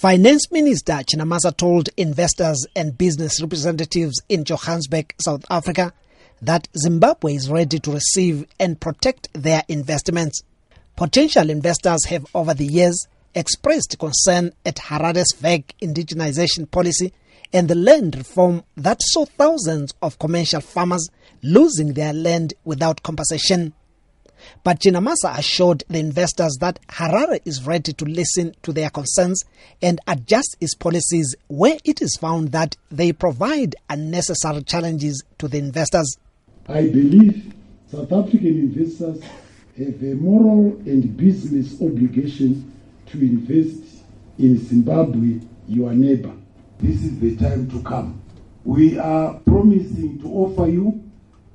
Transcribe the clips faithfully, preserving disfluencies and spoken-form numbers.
Finance Minister Chinamasa told investors and business representatives in Johannesburg, South Africa, that Zimbabwe is ready to receive and protect their investments. Potential investors have over the years expressed concern at Harare's vague indigenization policy and the land reform that saw thousands of commercial farmers losing their land without compensation. But Chinamasa assured the investors that Harare is ready to listen to their concerns and adjust its policies where it is found that they provide unnecessary challenges to the investors. I believe South African investors have a moral and business obligation to invest in Zimbabwe, your neighbor. This is the time to come. We are promising to offer you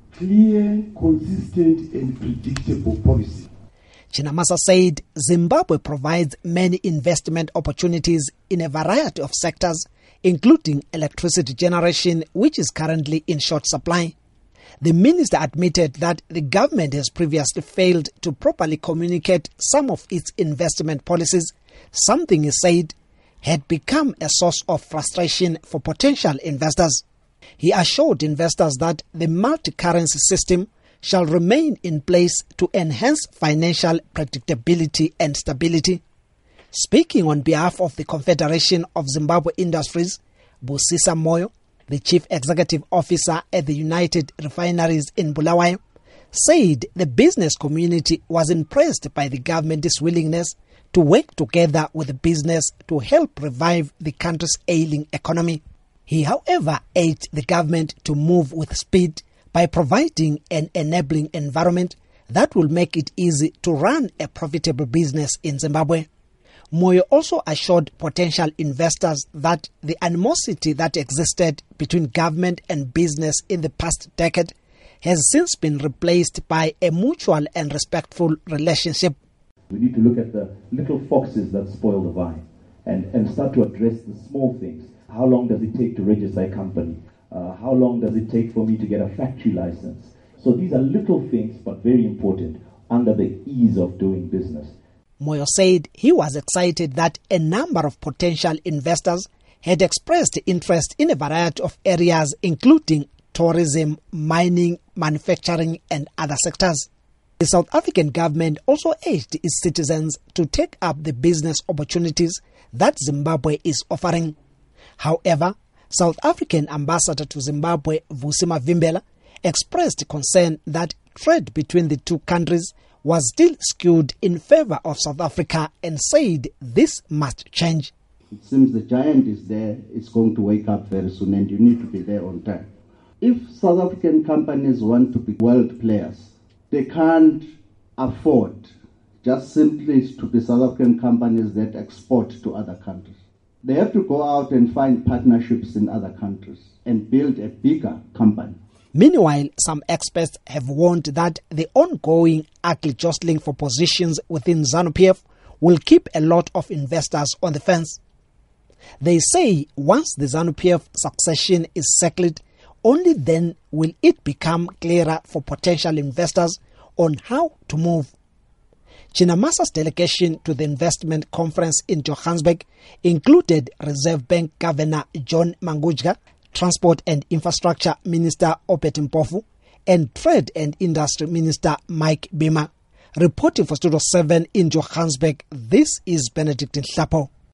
clear, consistent and predictable policy. Chinamasa said Zimbabwe provides many investment opportunities in a variety of sectors, including electricity generation, which is currently in short supply. The minister admitted that the government has previously failed to properly communicate some of its investment policies, something he said had become a source of frustration for potential investors. He assured investors that the multi-currency system shall remain in place to enhance financial predictability and stability. Speaking on behalf of the Confederation of Zimbabwe Industries, Busisa Moyo, the Chief Executive Officer at the United Refineries in Bulawayo, said the business community was impressed by the government's willingness to work together with the business to help revive the country's ailing economy. He, however, urged the government to move with speed by providing an enabling environment that will make it easy to run a profitable business in Zimbabwe. Moyo also assured potential investors that the animosity that existed between government and business in the past decade has since been replaced by a mutual and respectful relationship. We need to look at the little foxes that spoil the vine and, and start to address the small things. How long does it take to register a company? Uh, how long does it take for me to get a factory license? So these are little things but very important under the ease of doing business. Moyo said he was excited that a number of potential investors had expressed interest in a variety of areas including tourism, mining, manufacturing and other sectors. The South African government also urged its citizens to take up the business opportunities that Zimbabwe is offering. However, South African ambassador to Zimbabwe, Vusi Mavimbela, expressed concern that trade between the two countries was still skewed in favor of South Africa and said this must change. It seems the giant is there, it's going to wake up very soon and you need to be there on time. If South African companies want to be world players, they can't afford just simply to be South African companies that export to other countries. They have to go out and find partnerships in other countries and build a bigger company. Meanwhile, some experts have warned that the ongoing ugly jostling for positions within ZANU-P F will keep a lot of investors on the fence. They say once the ZANU-P F succession is settled, only then will it become clearer for potential investors on how to move. Chinamasa's delegation to the investment conference in Johannesburg included Reserve Bank Governor John Mangudya, Transport and Infrastructure Minister Obed Mpofu, and Trade and Industry Minister Mike Bima. Reporting for Studio seven in Johannesburg, this is Benedict Nhlapo.